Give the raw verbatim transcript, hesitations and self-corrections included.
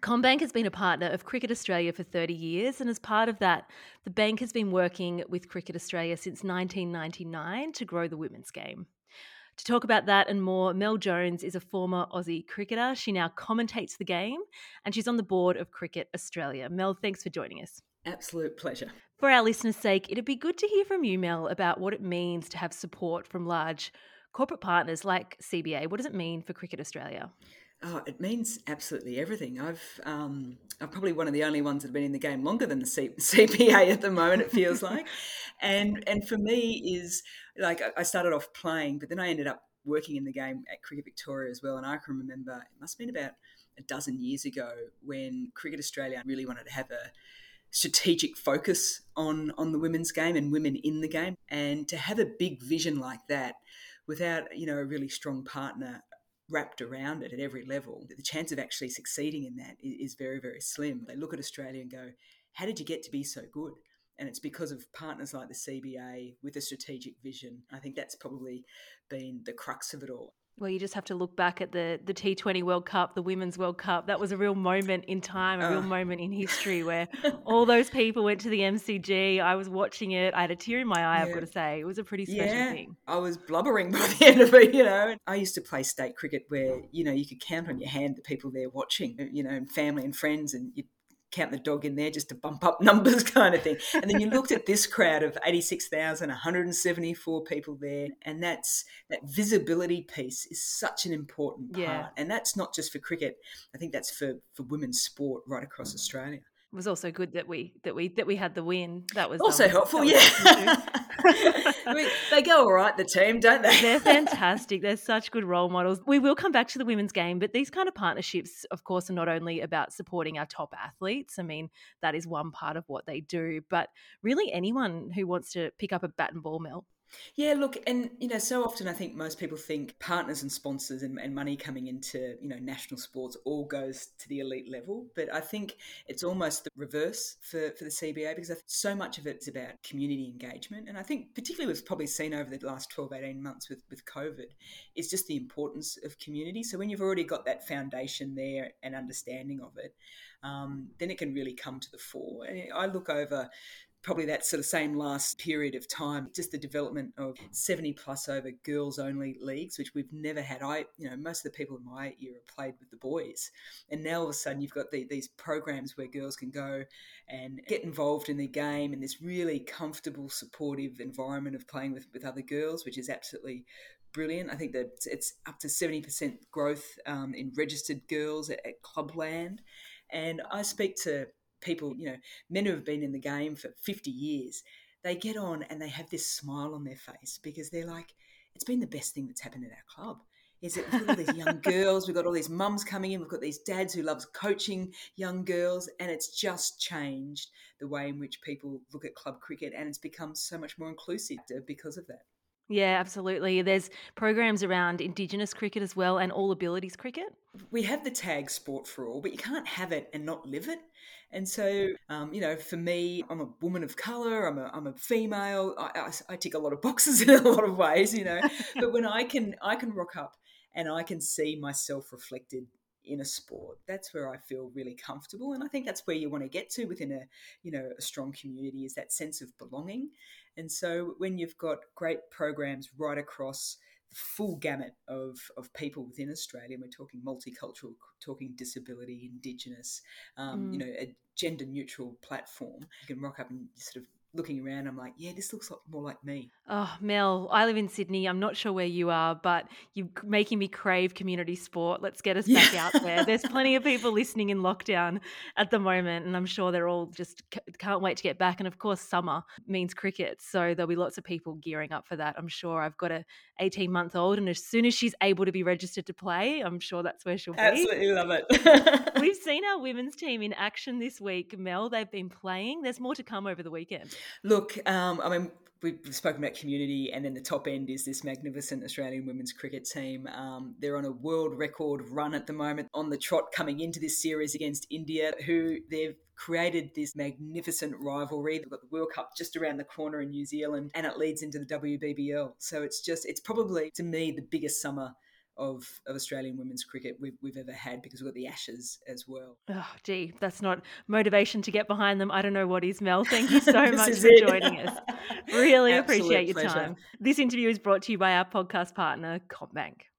CommBank has been a partner of Cricket Australia for thirty years, and as part of that, the bank has been working with Cricket Australia since nineteen ninety-nine to grow the women's game. To talk about that and more, Mel Jones is a former Aussie cricketer. She now commentates the game, and she's on the board of Cricket Australia. Mel, thanks for joining us. Absolute pleasure. For our listeners' sake, it'd be good to hear from you, Mel, about what it means to have support from large corporate partners like C B A. What does it mean for Cricket Australia? Oh, it means absolutely everything. I've um, I'm probably one of the only ones that have been in the game longer than the C- CPA at the moment. It feels like, and and for me is like I started off playing, but then I ended up working in the game at Cricket Victoria as well. And I can remember it must have been about a dozen years ago when Cricket Australia really wanted to have a strategic focus on on the women's game and women in the game, and to have a big vision like that without you know a really strong partner wrapped around it at every level, the chance of actually succeeding in that is very, very slim. They look at Australia and go, how did you get to be so good? And it's because of partners like the C B A with a strategic vision. I think that's probably been the crux of it all. Well, you just have to look back at the the T twenty World Cup, the Women's World Cup. That was a real moment in time, a real Uh, moment in history where all those people went to the M C G. I was watching it. I had a tear in my eye, I've yeah. got to say. It was a pretty special Yeah, thing. I was blubbering by the end of it, you know. I used to play state cricket where, you know, you could count on your hand the people there watching, you know, and family and friends, and you count the dog in there just to bump up numbers kind of thing. And then you looked at this crowd of eighty-six thousand, one hundred seventy-four people there, and that's that visibility piece is such an important Yeah. part. And that's not just for cricket. I think that's for, for women's sport right across Australia. It was also good that we that we that we had the win. That was Also um, helpful, that was yeah. helpful I mean, they go all right, the team, don't they? They're fantastic. They're such good role models. We will come back to the women's game, but these kind of partnerships, of course, are not only about supporting our top athletes. I mean, that is one part of what they do, but really anyone who wants to pick up a bat and ball, Mel. Yeah, look, and you know, so often I think most people think partners and sponsors and, and money coming into you know national sports all goes to the elite level, but I think it's almost the reverse for, for the C B A because I think so much of it is about community engagement, and I think particularly we've probably seen over the last twelve, eighteen months with, with COVID is just the importance of community. So when you've already got that foundation there and understanding of it, um, then it can really come to the fore. And I look over probably that sort of same last period of time, just the development of seventy plus over girls only leagues, which we've never had. I, you know, most of the people in my era played with the boys. And now all of a sudden you've got the, these programs where girls can go and get involved in the game in this really comfortable, supportive environment of playing with, with other girls, which is absolutely brilliant. I think that it's up to seventy percent growth um, in registered girls at, at Clubland. And I speak to people, you know, men who have been in the game for fifty years, they get on and they have this smile on their face because they're like, it's been the best thing that's happened at our club. Is that we've got all these young girls, we've got all these mums coming in, we've got these dads who loves coaching young girls, and it's just changed the way in which people look at club cricket, and it's become so much more inclusive because of that. Yeah, absolutely. There's programs around Indigenous cricket as well and all abilities cricket. We have the tag sport for all, but you can't have it and not live it. And so, um, you know, for me, I'm a woman of colour, I'm a, I'm a female, I, I, I tick a lot of boxes in a lot of ways, you know, but when I can, I can rock up and I can see myself reflected in a sport, that's where I feel really comfortable. And I think that's where you want to get to within a, you know, a strong community is that sense of belonging. And so when you've got great programs right across the full gamut of, of people within Australia, and we're talking multicultural, talking disability, Indigenous, um, Mm. you know, a gender neutral platform, you can rock up and sort of looking around, I'm like, yeah, this looks like, more like me. Oh, Mel, I live in Sydney. I'm not sure where you are, but you're making me crave community sport. Let's get us Yeah. back out there. There's plenty of people listening in lockdown at the moment, and I'm sure they're all just c- can't wait to get back. And of course, summer means cricket, so there'll be lots of people gearing up for that. I'm sure. I've got a eighteen month old, and as soon as she's able to be registered to play, I'm sure that's where she'll be. Absolutely love it. We've seen our women's team in action this week, Mel. They've been playing. There's more to come over the weekend. Look, um, I mean, we've spoken about community, and then the top end is this magnificent Australian women's cricket team. Um, they're on a world record run at the moment, on the trot coming into this series against India, who they've created this magnificent rivalry. They've got the World Cup just around the corner in New Zealand, and it leads into the W B B L. So it's just, it's probably, to me, the biggest summer of, of Australian women's cricket we've, we've ever had, because we've got the Ashes as well. Oh, gee, that's not motivation to get behind them. I don't know what is, Mel. Thank you so This much is for it. joining us. Really appreciate Absolute your pleasure. time. This interview is brought to you by our podcast partner, CommBank.